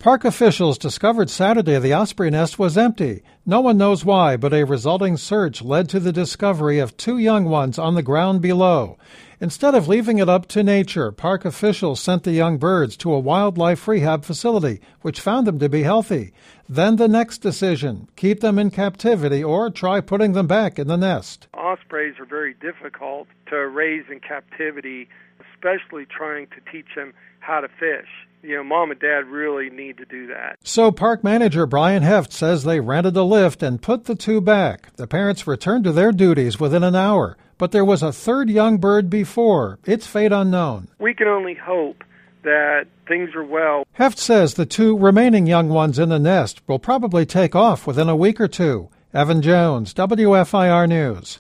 Park officials discovered Saturday the osprey nest was empty. No one knows why, but a resulting search led to the discovery of 2 young ones on the ground below. Instead of leaving it up to nature, park officials sent the young birds to a wildlife rehab facility, which found them to be healthy. Then the next decision, keep them in captivity or try putting them back in the nest. Ospreys are very difficult to raise in captivity, especially trying to teach them how to fish. Mom and Dad really need to do that. So park manager Brian Heft says they rented a lift and put the 2 back. The parents returned to their duties within an hour, but there was a 3rd young bird before. Its fate unknown. We can only hope that things are well. Heft says the 2 remaining young ones in the nest will probably take off within a week or 2. Evan Jones, WFIR News.